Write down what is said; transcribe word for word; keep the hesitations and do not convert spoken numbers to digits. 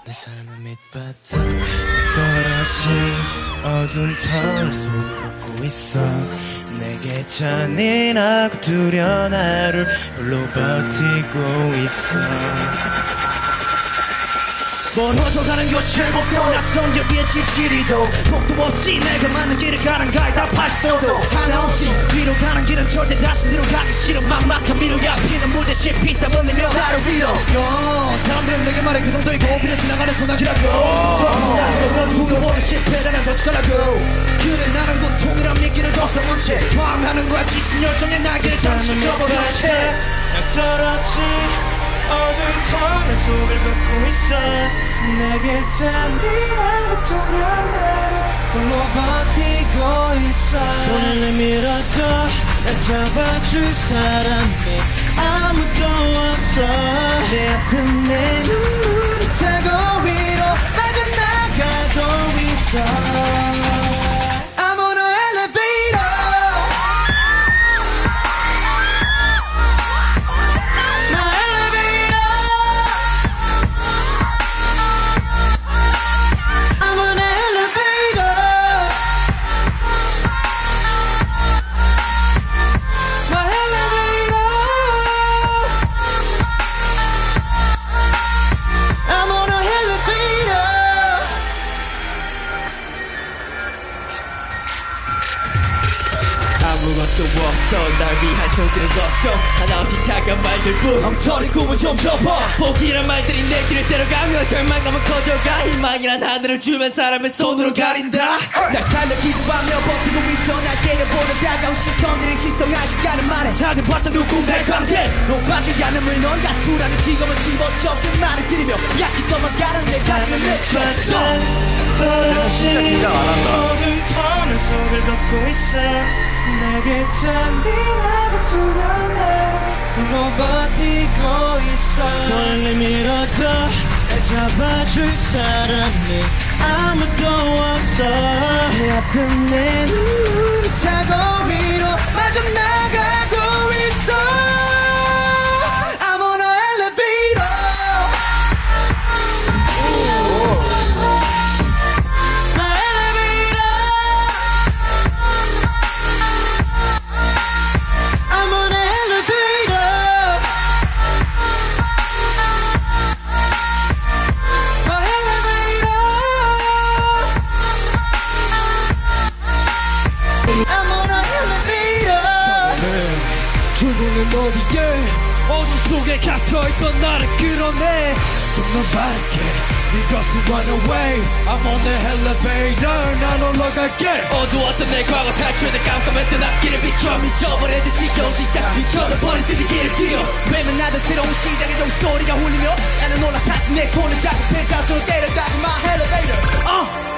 내 삶은 밑바닥 떨어진 어두운 터널 속을 걷고 있어. 내게 잔인하고 두려운 하루를 홀로 버티고 있어. 멀어져가는 것일부터 낯선 여기에 지치리도 폭도 없지. 내가 맞는 길을 가는 가에 다 팔십도도 하나 없이 위로 가는 길은 절대 다시 내려 가기 싫어. 막막한 미로야 피는 물대신 피땀 흘리며 나를 위로. 사람들은 내게 말해 그 정도의 고비를 지나가는 소나기라고. 처음이라도 두려워도 실패라는 듯이라고. 그래 나는 고통이란 미끼를 걷어온 채 방황하는 거야. 지친 열정의 날개를 잠시 접어버린 채 약 떨어진 어두운 터널 속을 걷고 있어. 내게 잔인하고 두려운 나를 홀로 버티고 있어. 손을 내밀어도 날 잡아줄 사람이 아무도 없어. 내 아픈 내 눈물을 타고 위로 빠져나가고 있어. 아무것도 없어 날 위한 손길은 걱정 하나 없이 작은 말들뿐 엉터리 꿈은 좀 접어. 포기란 말들이 내 길을 때려가며 절망감은 커져가. 희망이란 하늘을 주면 사람의 손으로 가린다. 날 살려 기도하며 버티고 있어. 날 때려보는 다가온 시선들이 시성하지 않은 말에 작은 바짝 누군가의 광대 높아지지 않음을 넌 가수라는 직업을 집어쳐 그 말을 들으며 약기점만 가는 내 가슴을 맺혀. 내가 진짜 긴장 안 한다. 어두운 터널 속을 걷고 있어. 내게 잔인하고 두려운 나를 홀로 버티고 있어. 손을 내밀어도 날 잡아줄 사람이 아무도 없어. 내 아픈 내 눈물을 타고 위로 마저 나가고 있어. I'm on an elevator. 출구는 어디에 어둠 속에 갇혀있던 나를 끌어내. 좀 더 바르게 이것을 run away. I'm on the elevator. 난 올라갈게. 어두웠던 내 과거 탈출해 깜깜했던 앞길을 비춰. 미쳐버린 듯 지겨운 시작 미쳐버린 듯 이 길을 뛰어. 외면하던 새로운 시작의 종소리가 울리며 나는 올라탔지. 내 손을 잡고 펜트하우스로 때려가고 my elevator. 어